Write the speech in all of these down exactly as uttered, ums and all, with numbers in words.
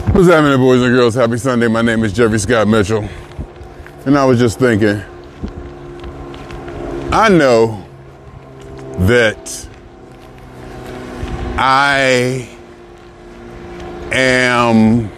What's happening, boys and girls? Happy Sunday. My name is Jeffrey Scott Mitchell. And I was just thinking, I know that I am,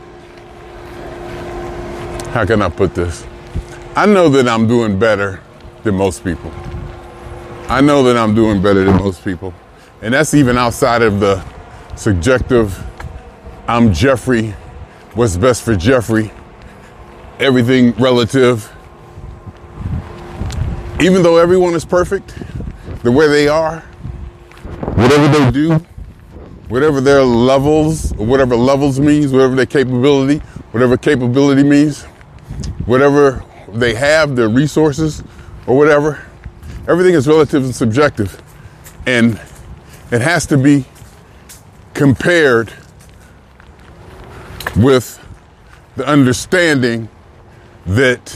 how can I put this? I know that I'm doing better than most people. I know that I'm doing better than most people. And that's even outside of the subjective, I'm Jeffrey, what's best for Jeffrey, everything relative. Even though everyone is perfect, the way they are, whatever they do, whatever their levels, or whatever levels means, whatever their capability, whatever capability means, whatever they have, their resources, or whatever, everything is relative and subjective. And it has to be compared with the understanding that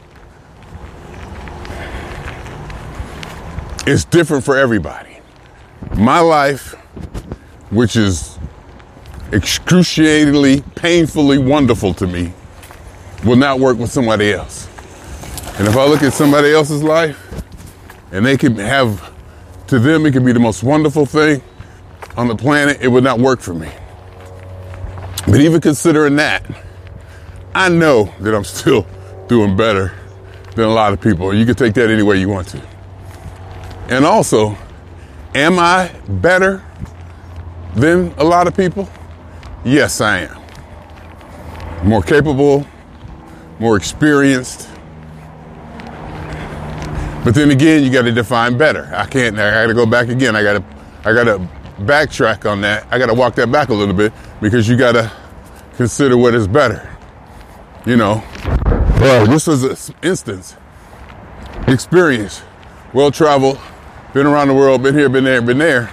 it's different for everybody. My life, which is excruciatingly, painfully wonderful to me, will not work with somebody else. And if I look at somebody else's life, and they can have, to them, it could be the most wonderful thing on the planet, it would not work for me. But even considering that, I know that I'm still doing better than a lot of people. You can take that any way you want to. And also, am I better than a lot of people? Yes, I am. More capable, more experienced. But then again, you got to define better. I can't, I got to go back again. I got to, I got to backtrack on that. I got to walk that back a little bit because you got to consider what is better. You know, well, this is an instance, experience, well-traveled, been around the world, been here, been there, been there.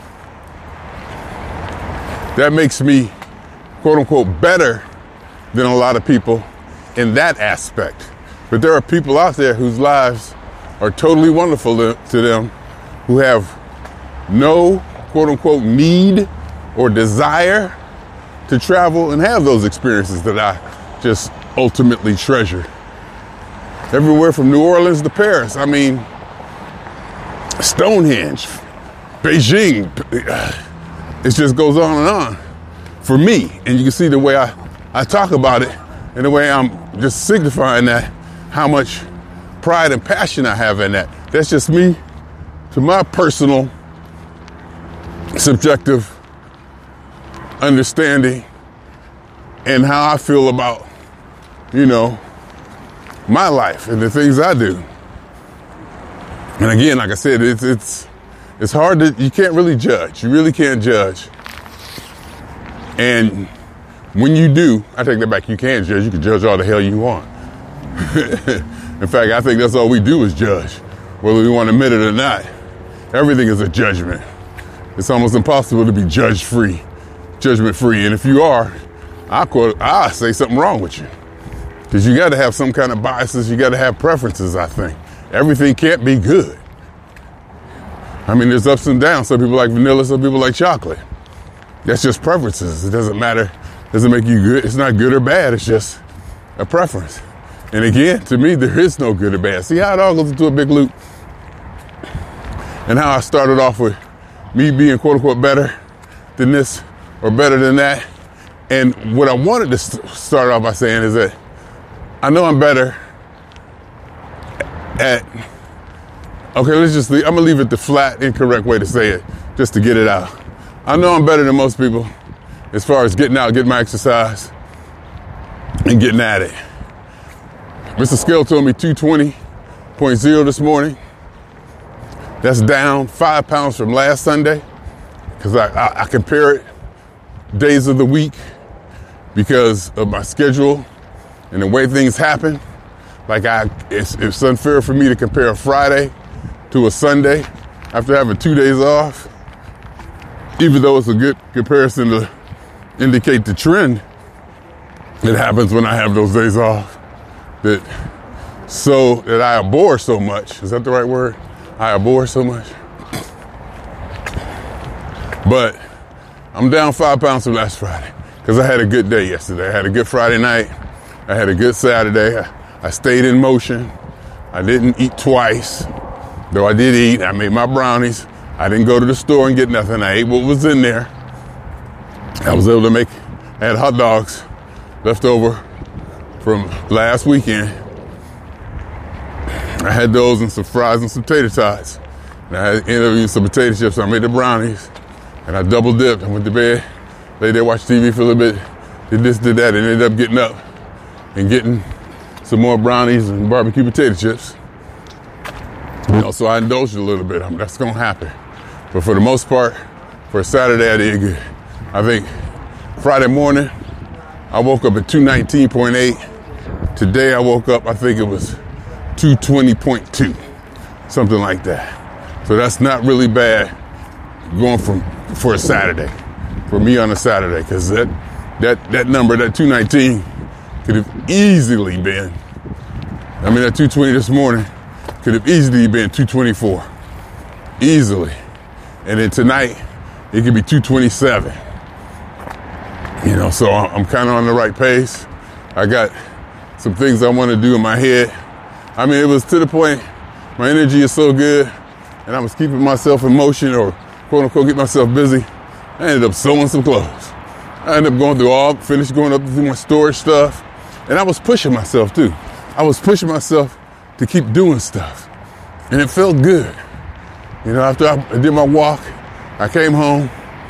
That makes me, quote unquote, better than a lot of people in that aspect. But there are people out there whose lives are totally wonderful to, to them, who have no, quote unquote, need or desire to travel and have those experiences that I just ultimately treasure. Everywhere from New Orleans to Paris. I mean, Stonehenge, Beijing, it just goes on and on for me. And you can see the way I, I talk about it and the way I'm just signifying that, how much pride and passion I have in that. That's just me, to my personal, subjective understanding and how I feel about, you know, my life and the things I do. And again, like I said, it's it's it's hard to, you can't really judge. You really can't judge. And when you do, I take that back, you can judge. You can judge all the hell you want. In fact, I think that's all we do is judge, whether we want to admit it or not. Everything is a judgment. It's almost impossible to be judge-free, judgment-free. And if you are, I quote, I say something wrong with you. Because you got to have some kind of biases. You got to have preferences, I think. Everything can't be good. I mean, there's ups and downs. Some people like vanilla, some people like chocolate. That's just preferences. It doesn't matter. It doesn't make you good. It's not good or bad. It's just a preference. And again, to me, there is no good or bad. See how it all goes into a big loop? And how I started off with me being, quote unquote, better than this or better than that. And what I wanted to st- start off by saying is that I know I'm better at, okay, let's just leave, I'm gonna leave it the flat, incorrect way to say it, just to get it out. I know I'm better than most people as far as getting out, getting my exercise, and getting at it. Mister Scale told me two twenty point oh this morning. That's down five pounds from last Sunday, because I, I, I compare it days of the week because of my schedule and the way things happen. Like I, it's, it's unfair for me to compare a Friday to a Sunday after having two days off, even though it's a good comparison to indicate the trend that happens when I have those days off. That so that I abhor so much. Is that the right word? I abhor so much. But I'm down five pounds from last Friday. because I had a good day yesterday. I had a good Friday night. I had a good Saturday. I, I stayed in motion. I didn't eat twice, though I did eat. I made my brownies. I didn't go to the store and get nothing. I ate what was in there. I was able to make, I had hot dogs left over from last weekend. I had those and some fries and some tater tots. And I had ended up eating some potato chips. So I made the brownies and I double dipped. I went to bed, laid there, watched T V for a little bit, did this, did that, and ended up getting up and getting some more brownies and barbecue potato chips. You know, so I indulged a little bit. I mean, that's gonna happen. But for the most part, for a Saturday, I did good. I think Friday morning, I woke up at two nineteen point eight. Today I woke up, I think it was two twenty point two, something like that. So that's not really bad going from for a Saturday, for me on a Saturday, because that that that number, that two nineteen, could have easily been, I mean, that two twenty this morning could have easily been two twenty-four, easily. And then tonight, it could be two twenty-seven. You know, so I'm kind of on the right pace. I got some things I want to do in my head. I mean, it was to the point, my energy is so good, and I was keeping myself in motion, or quote unquote, get myself busy. I ended up sewing some clothes. I ended up going through all, finished going up through my storage stuff, and I was pushing myself too. I was pushing myself to keep doing stuff, and it felt good. You know, after I did my walk, I came home,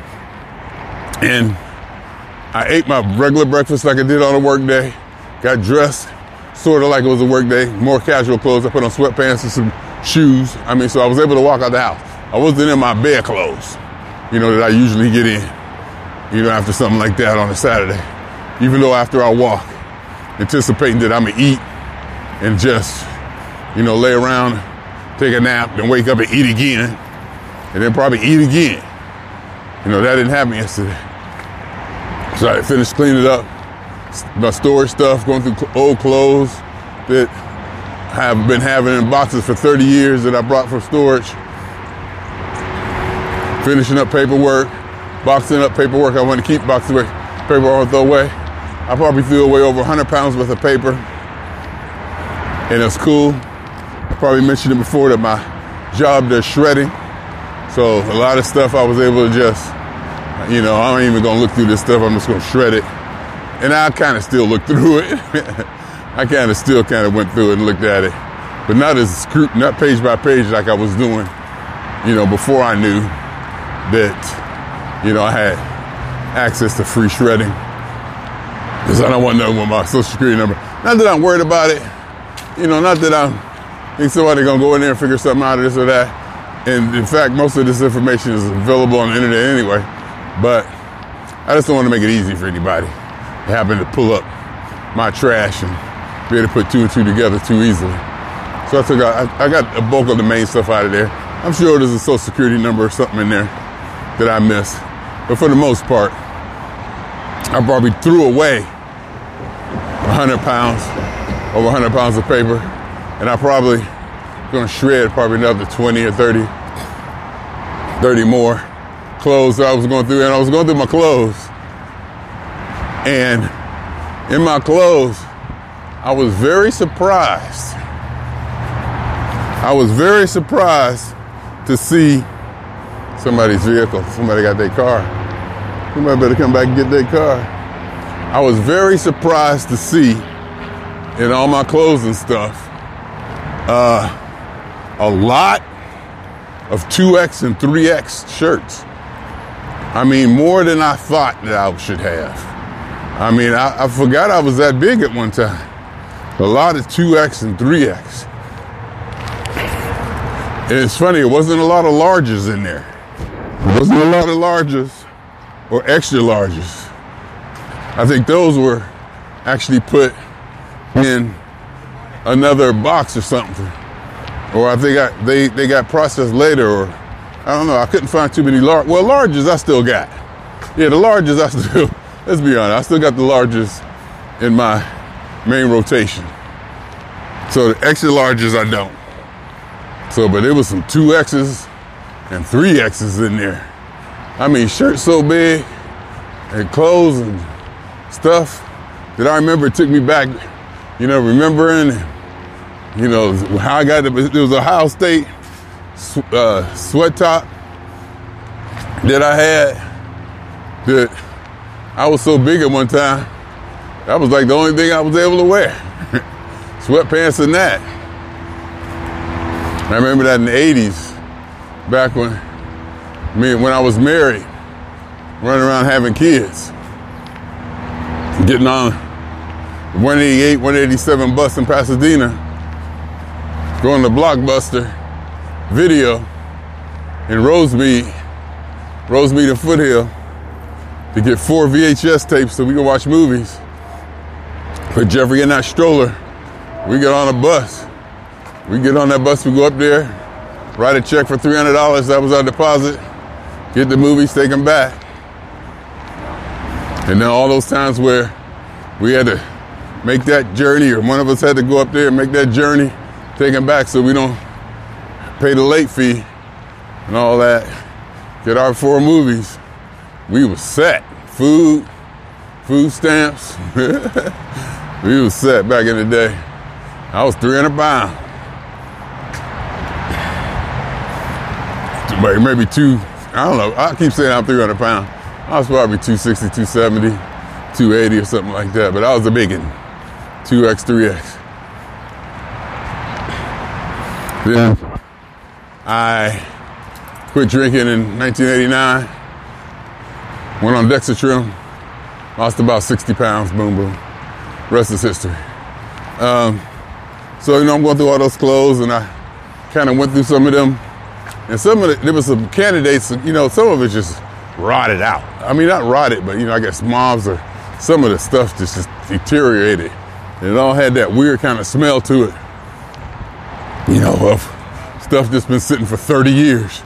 and I ate my regular breakfast like I did on a work day, got dressed sort of like it was a work day, more casual clothes. I put on sweatpants and some shoes. I mean, so I was able to walk out the house. I wasn't in my bed clothes, you know, that I usually get in, you know, after something like that on a Saturday. Even though after I walk, anticipating that I'm gonna eat and just, you know, lay around, take a nap, then wake up and eat again, and then probably eat again. You know, that didn't happen yesterday. So I finished cleaning up my storage stuff, going through old clothes that I have been having in boxes for thirty years that I brought from storage. Finishing up paperwork, boxing up paperwork I want to keep, boxing away paperwork I want to throw away. I probably threw away over one hundred pounds worth of paper, and it's cool. I probably mentioned it before that my job does shredding. So a lot of stuff I was able to just, you know, I ain't even gonna look through this stuff, I'm just gonna shred it. And I kind of still looked through it. I kind of still kind of went through it and looked at it. But not as scrut- not page by page like I was doing, you know, before I knew that, you know, I had access to free shredding. Because I don't want to know what my social security number. Not that I'm worried about it. You know, not that I'm think somebody gonna go in there and figure something out of this or that. And in fact, most of this information is available on the internet anyway. But I just don't want to make it easy for anybody to happen to pull up my trash and be able to put two and two together too easily. So I took out, I, I got a bulk of the main stuff out of there. I'm sure there's a social security number or something in there that I missed. But for the most part, I probably threw away one hundred pounds, over one hundred pounds of paper. And I probably gonna shred probably another twenty or thirty, thirty more clothes that I was going through. And I was going through my clothes. And in my clothes, I was very surprised. I was very surprised to see somebody's vehicle. Somebody got their car. Somebody better come back and get their car. I was very surprised to see in all my clothes and stuff, uh, a lot of two X and three X shirts. I mean, more than I thought that I should have. I mean, I, I forgot I was that big at one time. A lot of two X and three X. And it's funny, it wasn't a lot of larges in there. It wasn't a lot of larges or extra larges. I think those were actually put in another box or something. Or I think I, they, they got processed later, or I don't know. I couldn't find too many large. Well, larges I still got. Yeah, the larges I still, let's be honest, I still got the larges in my main rotation. So the extra larges I don't. So, but there was some two X's and three X's in there. I mean, shirts so big and clothes and stuff that I remember took me back, you know, remembering, you know, how I got to, it was Ohio State uh, sweat top that I had that I was so big at one time, that was like the only thing I was able to wear. Sweatpants and that. I remember that in the eighties, back when me when I was married, running around having kids, getting on one eighty-eight, one eighty-seven bus in Pasadena, going to Blockbuster Video in Rosemead, Rosemead and Foothill, to get four V H S tapes so we could watch movies. Put Jeffrey in that stroller. We get on a bus. We get on that bus, we go up there, write a check for three hundred dollars, that was our deposit, get the movies, take them back. And then all those times where we had to make that journey, or one of us had to go up there and make that journey, take them back so we don't pay the late fee and all that, get our four movies, we was set. Food, food stamps, we was set back in the day. I was three hundred pounds. Maybe two, I don't know, I keep saying I'm three hundred pounds. I was probably two sixty, two seventy, two eighty or something like that, but I was a big one, two X, three X. Then I quit drinking in nineteen eighty-nine, went on Dexatrim, lost about sixty pounds, boom, boom. Rest is history. Um, so, you know, I'm going through all those clothes, and I kind of went through some of them. And some of it, there was some candidates, you know, some of it just rotted out. I mean, not rotted, but, you know, I guess mobs or some of the stuff just, just deteriorated. And it all had that weird kind of smell to it. You know, of stuff that's been sitting for thirty years.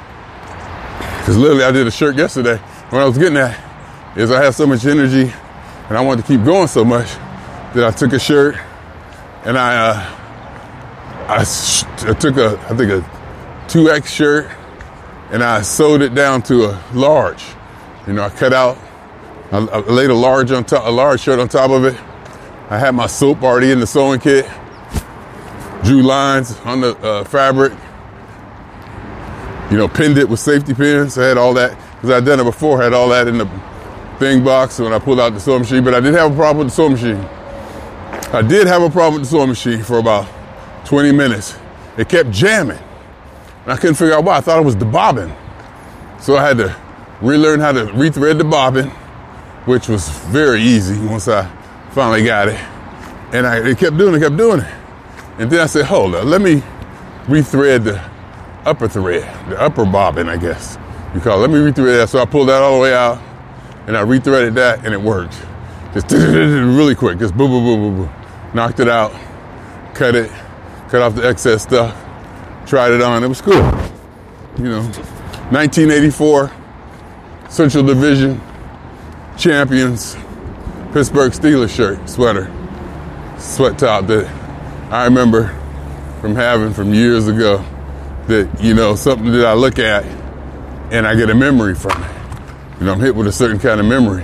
Because literally, I did a shirt yesterday. What I was getting at is I had so much energy and I wanted to keep going so much that I took a shirt and I, uh, I, I took a, I think a two X shirt and I sewed it down to a large. You know, I cut out, I, I laid a large on top, a large shirt on top of it. I had my soap already in the sewing kit, drew lines on the uh, fabric, you know, pinned it with safety pins. I had all that, because I'd done it before, I had all that in the thing box when I pulled out the sewing machine, but I didn't have a problem with the sewing machine. I did have a problem with the sewing machine for about twenty minutes. It kept jamming. And I couldn't figure out why. I thought it was the bobbin. So I had to relearn how to rethread the bobbin, which was very easy once I finally got it. And I it kept doing it, kept doing it. And then I said, hold up, let me rethread the upper thread, the upper bobbin, I guess you call it. Let me rethread that. So I pulled that all the way out, and I rethreaded that, and it worked. Just really quick, just boom, boom, boom, boom, boom. Knocked it out, cut it, cut off the excess stuff, tried it on. It was cool. You know, nineteen eighty-four Central Division champions, Pittsburgh Steelers shirt, sweater, sweat top that I remember from having from years ago. That, you know, something that I look at and I get a memory from it. You know, I'm hit with a certain kind of memory.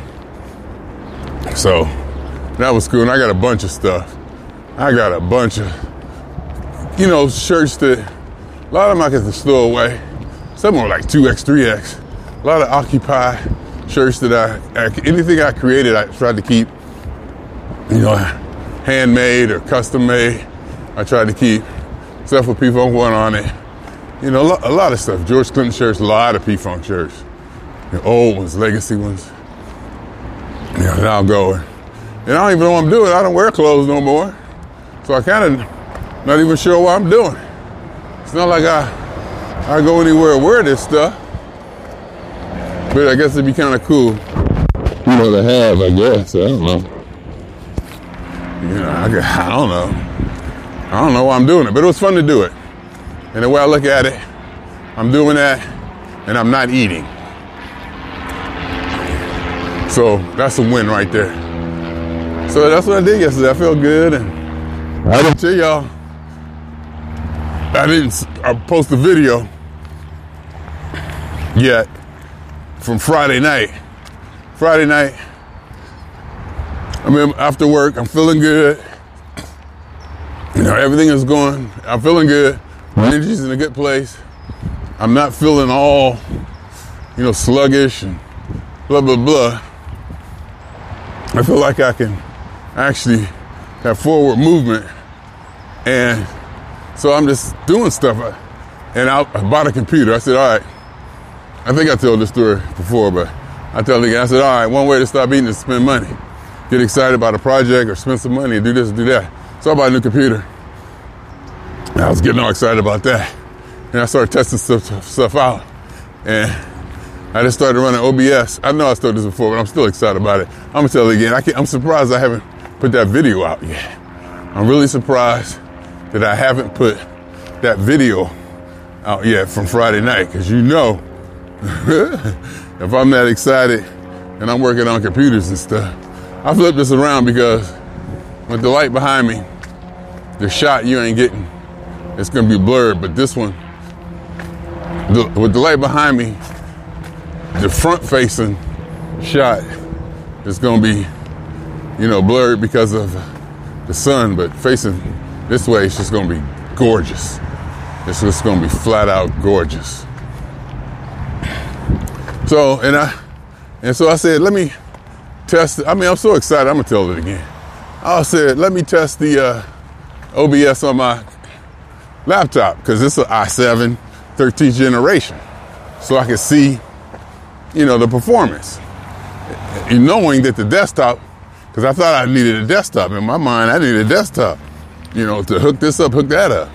So that was cool. And I got a bunch of stuff. I got a bunch of, you know, shirts that a lot of them I get to store away. Some are like two X, three X. A lot of Occupy shirts that I, I, anything I created, I tried to keep, you know, handmade or custom made. I tried to keep stuff with P-Funk one on it. You know, a lot, a lot of stuff. George Clinton shirts, a lot of P-Funk shirts. The old ones, legacy ones. You know, now I'm going. And I don't even know what I'm doing. I don't wear clothes no more. So I kind of not even sure what I'm doing. It's not like I I go anywhere and wear this stuff. But I guess it'd be kind of cool, you know, to have, I guess. I don't know. You know, I, guess, I don't know. I don't know why I'm doing it, but it was fun to do it. And the way I look at it, I'm doing that and I'm not eating. So that's a win right there. So that's what I did yesterday. I felt good, and I didn't tell y'all, I didn't I post a video yet from Friday night. Friday night, I mean, after work, I'm feeling good. You know, everything is going, I'm feeling good. My energy's in a good place. I'm not feeling all, you know, sluggish and blah, blah, blah. I feel like I can actually have forward movement. And so I'm just doing stuff. And I, I bought a computer. I said, all right, I think I told this story before, but I tell again, I said, all right, one way to stop eating is to spend money. Get excited about a project or spend some money and do this and do that. So I bought a new computer. And I was getting all excited about that. And I started testing stuff, stuff out. And I just started running O B S. I know I told this before, but I'm still excited about it. I'm going to tell it again. I can't, I'm surprised I haven't put that video out yet. I'm really surprised that I haven't put that video out yet from Friday night. Because you know, if I'm that excited and I'm working on computers and stuff, I flip this around because with the light behind me, the shot you ain't getting, it's going to be blurred. But this one, the, with the light behind me, the front-facing shot is going to be, you know, blurred because of the sun. But facing this way, it's just going to be gorgeous. It's just going to be flat-out gorgeous. So, and I, and so I said, let me test it. I mean, I'm so excited. I'm going to tell it again. I said, let me test the uh, O B S on my laptop because it's an i seven thirteenth generation. So I can see, you know, the performance. And knowing that the desktop, because I thought I needed a desktop. In my mind, I needed a desktop, you know, to hook this up, hook that up.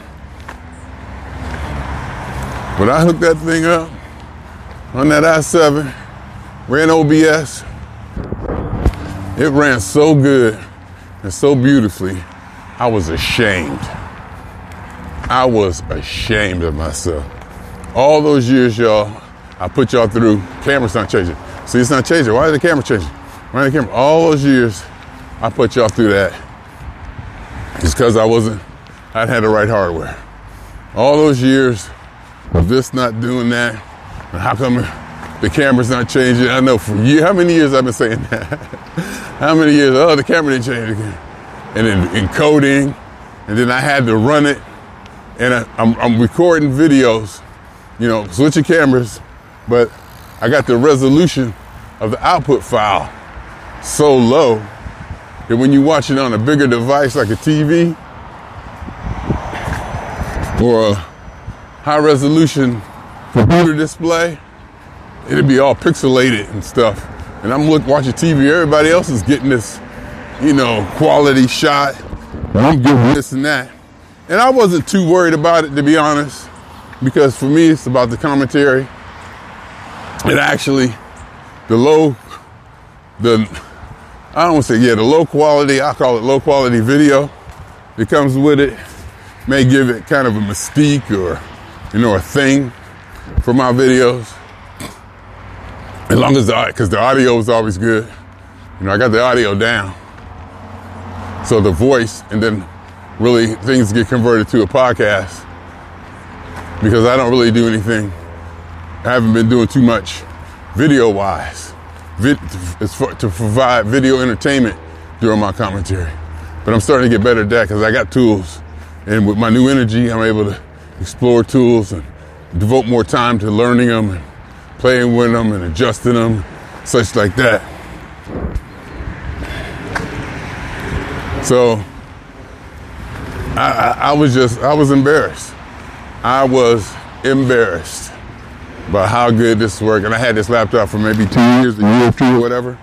But I hooked that thing up on that i seven, ran O B S. It ran so good and so beautifully, I was ashamed. I was ashamed of myself. All those years, y'all, I put y'all through, camera's not changing. See, it's not changing. Why is the camera changing? Why is the camera? All those years, I put y'all through that. It's because I wasn't, I had the right hardware. All those years of this not doing that, and how come the camera's not changing? I know for years, how many years I've been saying that? How many years? Oh, the camera didn't change again. And then encoding, and then I had to run it, and I, I'm, I'm recording videos, you know, switching cameras, but I got the resolution of the output file so low that when you watch it on a bigger device like a T V or a high resolution computer display, it'd be all pixelated and stuff. And I'm look, watching T V, everybody else is getting this, you know, quality shot. And I'm getting this and that. And I wasn't too worried about it, to be honest, because for me, it's about the commentary. And actually, the low, the, I don't want to say, yeah, the low quality, I call it low quality video that comes with it may give it kind of a mystique or, you know, a thing for my videos. As long as the, because the audio is always good. You know, I got the audio down. So the voice, and then really things get converted to a podcast because I don't really do anything. I haven't been doing too much video-wise vid- to, to provide video entertainment during my commentary. But I'm starting to get better at that because I got tools. And with my new energy, I'm able to explore tools and devote more time to learning them and playing with them and adjusting them, such like that. So I, I, I was just, I was embarrassed. I was embarrassed by how good this worked. And I had this laptop for maybe two years, a year or two or whatever.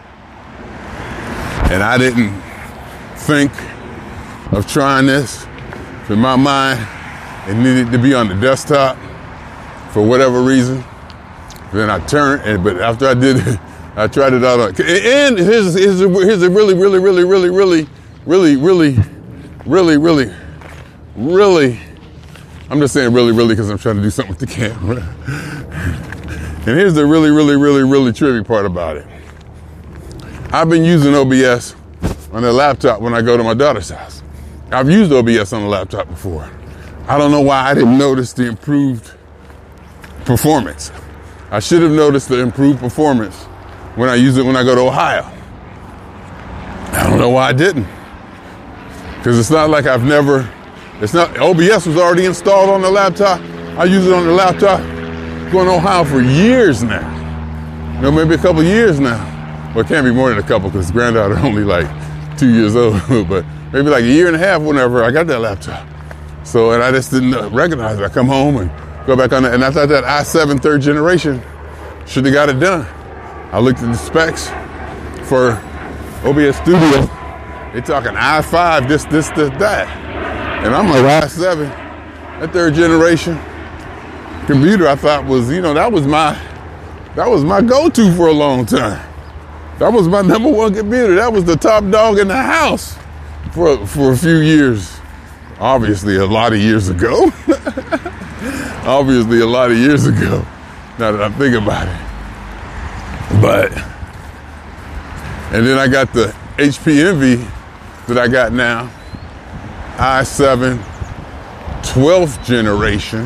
And I didn't think of trying this. In my mind, it needed to be on the desktop for whatever reason. Then I turned, and but after I did it, I tried it out on, and here's, here's, a, here's a really, really, really, really, really, really, really, really, really, really, I'm just saying really, really because I'm trying to do something with the camera. And here's the really, really, really, really tricky part about it. I've been using O B S on the laptop when I go to my daughter's house. I've used O B S on the laptop before. I don't know why I didn't notice the improved performance. I should have noticed the improved performance when I use it when I go to Ohio. I don't know why I didn't. Because it's not like I've never, it's not, O B S was already installed on the laptop. I use it on the laptop going on Ohio for years now. You know, maybe a couple of years now. Well, it can't be more than a couple because granddaughter only like two years old, but maybe like a year and a half whenever I got that laptop. So, and I just didn't recognize it. I come home and go back on it. And I thought that i seven third generation should have got it done. I looked at the specs for O B S Studio. They talking i five, this, this, this, that. And I'm like, i seven, that third generation computer I thought was, you know, that was my, that was my go-to for a long time. That was my number one computer. That was the top dog in the house for, for a few years. Obviously a lot of years ago. Obviously a lot of years ago, now that I think about it. But, and then I got the H P Envy that I got now, i seven, twelfth generation.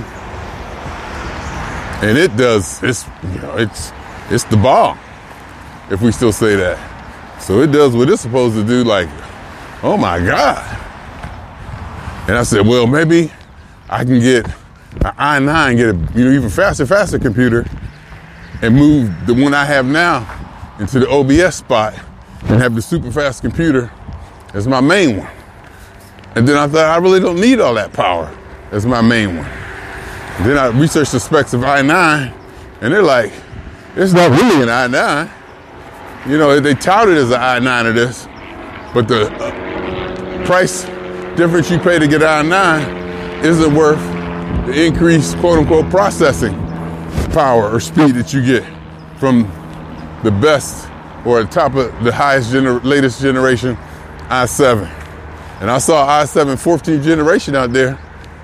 And it does, it's, you know, it's, it's the bomb, if we still say that. So it does what it's supposed to do, like, oh my God. And I said, well, maybe I can get an i nine, get a, you know, even faster, faster computer and move the one I have now into the O B S spot and have the super fast computer as my main one. And then I thought, I really don't need all that power as my main one. And then I researched the specs of i nine, and they're like, it's not really an i nine. You know, they tout it as an i nine of this, but the uh, price difference you pay to get i nine isn't worth the increased quote-unquote processing power or speed that you get from the best or the top of the highest gener- latest generation i seven. And I saw i seven fourteenth generation out there.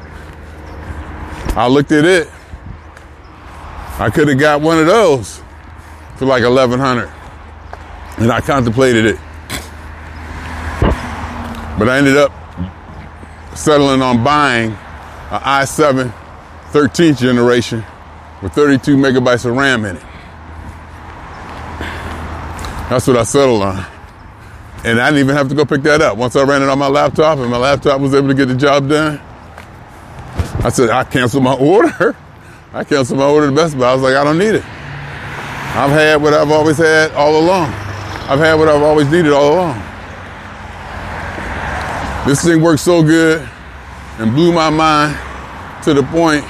I looked at it. I could have got one of those for like eleven hundred, and I contemplated it. But I ended up settling on buying an i seven thirteenth generation with thirty-two megabytes of RAM in it. That's what I settled on. And I didn't even have to go pick that up. Once I ran it on my laptop and my laptop was able to get the job done, I said, I canceled my order. I canceled my order to Best Buy. I was like, I don't need it. I've had what I've always had all along. I've had what I've always needed all along. This thing worked so good and blew my mind to the point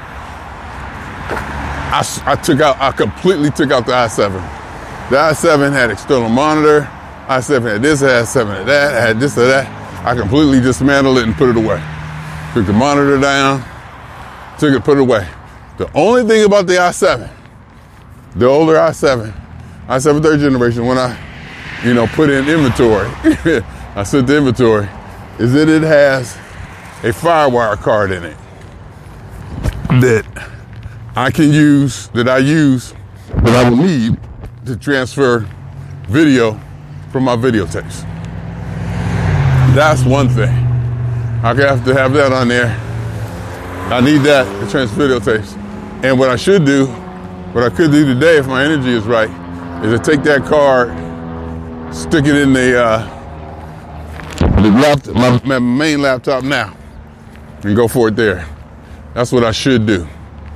I, I took out, I completely took out the i seven. The i seven had external monitor. i seven had this, i seven had that, I had this or that. I completely dismantled it and put it away. Took the monitor down, took it, put it away. The only thing about the i seven, the older i seven, i seven third generation, when I, you know, put in inventory, I set the inventory, is that it has a FireWire card in it that I can use, that I use, that I will need to transfer video from my videotapes. That's one thing. I have to have that on there. I need that to transfer videotapes. And what I should do, what I could do today if my energy is right, is to take that card, stick it in the, uh, the laptop, my, my main laptop now, and go for it there. That's what I should do.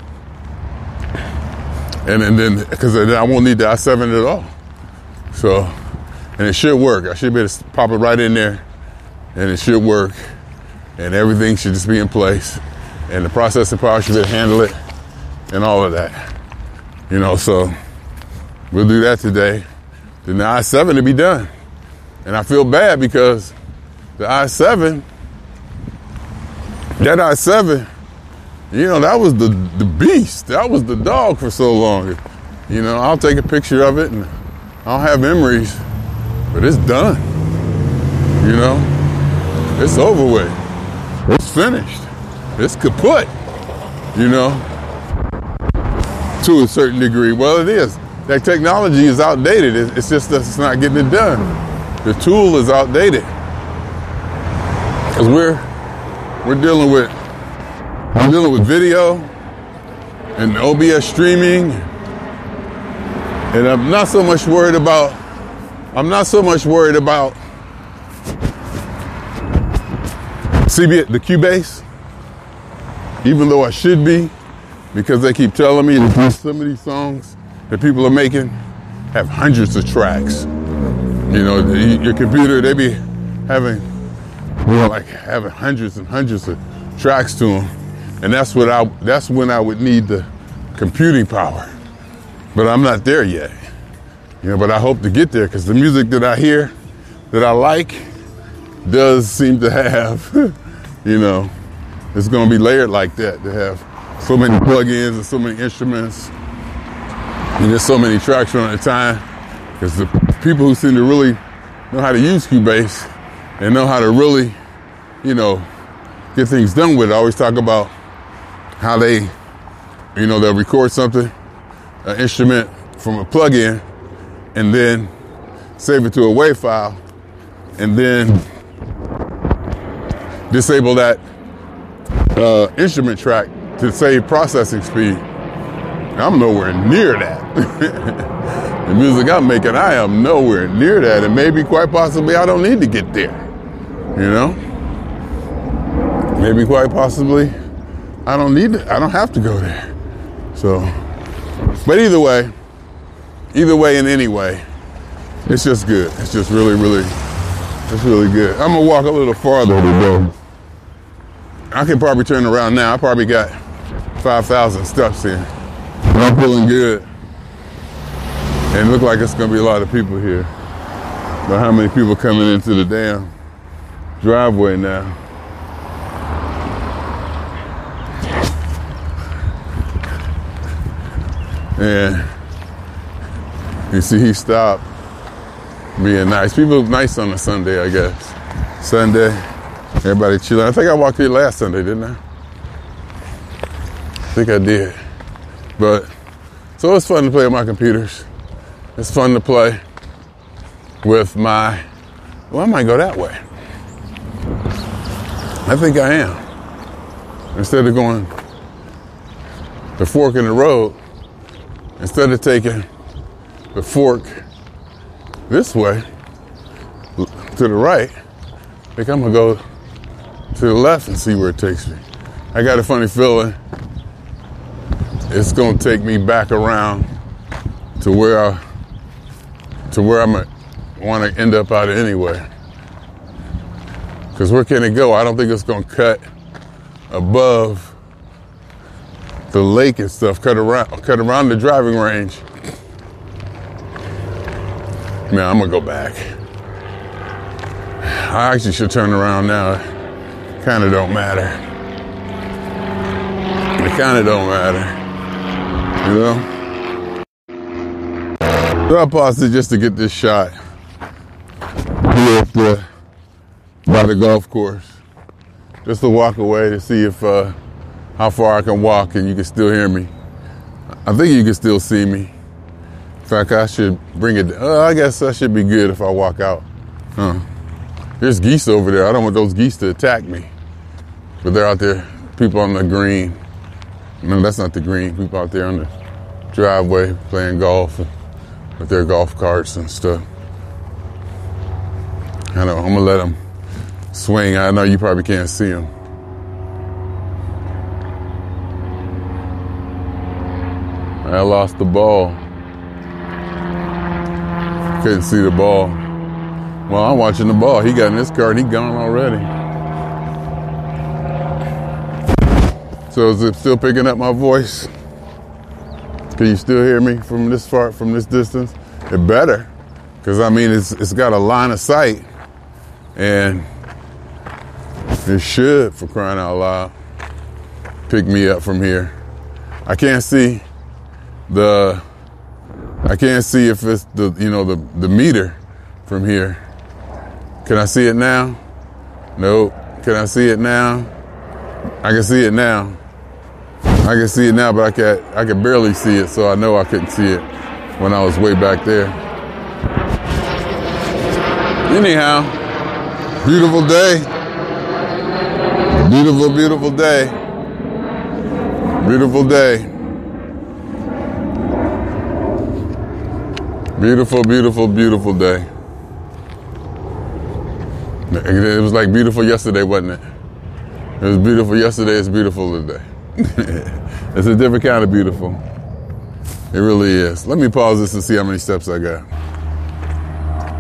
And, and then, because then I won't need the i seven at all. So, and it should work. I should be able to pop it right in there, and it should work, and everything should just be in place, and the processing power should be able to handle it, and all of that. You know, so we'll do that today. Then the i seven to be done. And I feel bad because the i seven, that i seven, you know, that was the, the beast. That was the dog for so long. You know, I'll take a picture of it and I'll have memories, but it's done. You know, it's over with. It's finished. It's kaput, you know, to a certain degree. Well, it is. That technology is outdated. It's just that it's not getting it done. The tool is outdated. Because we're, we're dealing with I'm dealing with video and O B S streaming, and I'm not so much worried about, I'm not so much worried about C B, the Cubase, even though I should be, because they keep telling me that some of these songs that people are making have hundreds of tracks. You know, the, your computer, they be having, you know, like having hundreds and hundreds of tracks to them. And that's what I, that's when I would need the computing power. But I'm not there yet. You know, but I hope to get there, because the music that I hear, that I like, does seem to have, you know, it's going to be layered like that, to have so many plugins and so many instruments, and there's so many tracks on at a time, because the people who seem to really know how to use Cubase and know how to really, you know, get things done with it, always talk about how they, you know, they'll record something, an instrument from a plugin, and then save it to a WAV file, and then disable that uh, instrument track to save processing speed. I'm nowhere near that. The music I'm making, I am nowhere near that, and maybe quite possibly I don't need to get there. You know, maybe quite possibly I don't need to, I don't have to go there. So, but either way, either way in any way, it's just good. It's just really, really, it's really good. I'm gonna walk a little farther today. I can probably turn around now. I probably got five thousand steps in. I'm feeling good. And it look like it's gonna be a lot of people here. But how many people coming into the damn driveway now? And you see he stopped being nice. People nice on a Sunday, I guess. Sunday, everybody chilling. I think I walked here last Sunday, didn't I? I think I did. But, so it's fun to play on my computers. It's fun to play with my, well, I might go that way. I think I am. Instead of going the fork in the road, instead of taking the fork this way to the right, I think I'm gonna go to the left and see where it takes me. I got a funny feeling it's gonna take me back around to where I to where I'm want to end up out anyway. Because where can it go? I don't think it's gonna cut above the lake and stuff, cut around, cut around the driving range. Man, I'm gonna go back. I actually should turn around now. Kind of don't matter. It kind of don't matter, you know. So I paused it just to get this shot here at the, by the golf course, just to walk away to see if uh, how far I can walk and you can still hear me. I think you can still see me. In fact, I should bring it. Uh, I guess that should be good if I walk out. Huh. There's geese over there. I don't want those geese to attack me. But they're out there, people on the green. No, that's not the green. People out there on the driveway playing golf with their golf carts and stuff. I know, I'm gonna let them swing. I know you probably can't see them. I lost the ball. Couldn't see the ball. Well, I'm watching the ball. He got in his car and he gone already. So is it still picking up my voice? Can you still hear me from this far, from this distance? It better, because I mean, it's it's got a line of sight, and it should, for crying out loud, pick me up from here. I can't see the, I can't see if it's the, you know, the, the meter from here. Can I see it now? Nope. Can I see it now? I can see it now. I can see it now, but I can I can barely see it, so I know I couldn't see it when I was way back there. Anyhow, beautiful day. Beautiful, beautiful day. Beautiful day. Beautiful, beautiful, beautiful day. It was like beautiful yesterday, wasn't it? It was beautiful yesterday, it's beautiful today. It's a different kind of beautiful. It really is. Let me pause this and see how many steps I got.